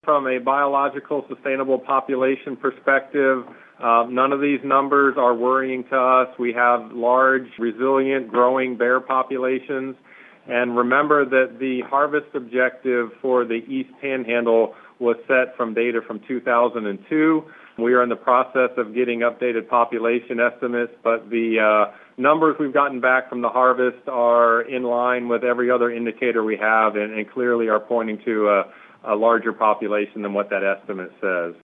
from a biological sustainable population perspective, none of these numbers are worrying to us. We have large, resilient, growing bear populations. And remember that the harvest objective for the East Panhandle was set from data from 2002. We are in the process of getting updated population estimates, but the numbers we've gotten back from the harvest are in line with every other indicator we have and clearly are pointing to a larger population than what that estimate says.